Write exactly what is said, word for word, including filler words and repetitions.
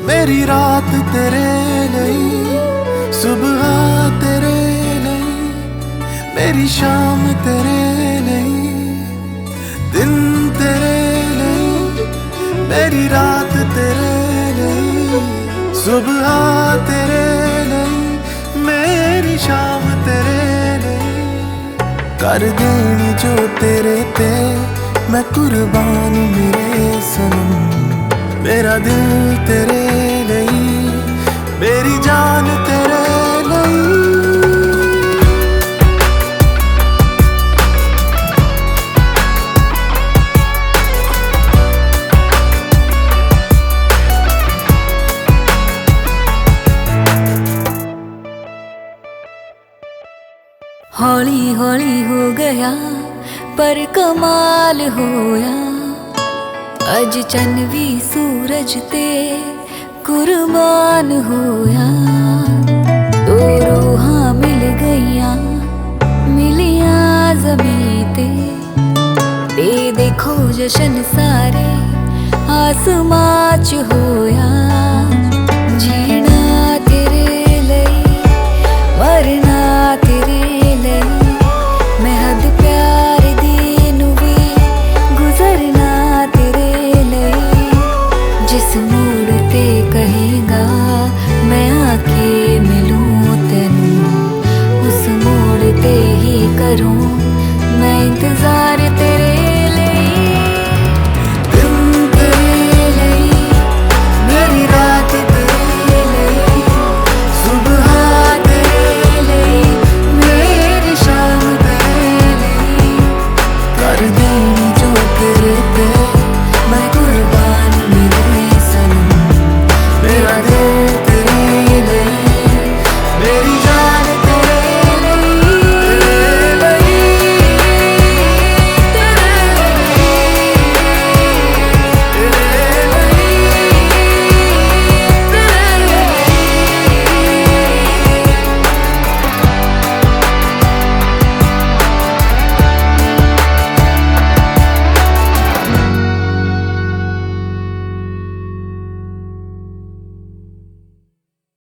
मेरी रात तेरे लिए, सुबह तेरे लिए, मेरी शाम तेरे लिए, दिन तेरे लिए, मेरी रात तेरे लिए, सुबह तेरे लिए, मेरी शाम तेरे लिए। कर देनी जो तेरे ते मैं कुर्बान मेरे सनम, मेरा दिल तेरे लिए, मेरी जान तेरे लिए। हौली हौली हो गया पर कमाल होया, अज चन भी सूरज ते कुर्बान होया। दो रूहां मिल गईयां मिलियां ज़मीं ते, ते देखो जशन सारे आसमां च होया। जीना तेरे लिए, मरना तेरे लिए, मैं हद प्यार दी नू भी गुजरना तेरे लिए। जिस मोड़ ते कहेगा मैं आके मिलूं तेनू, उस मोड़ ते ही करूं मैं इंतजार तेरे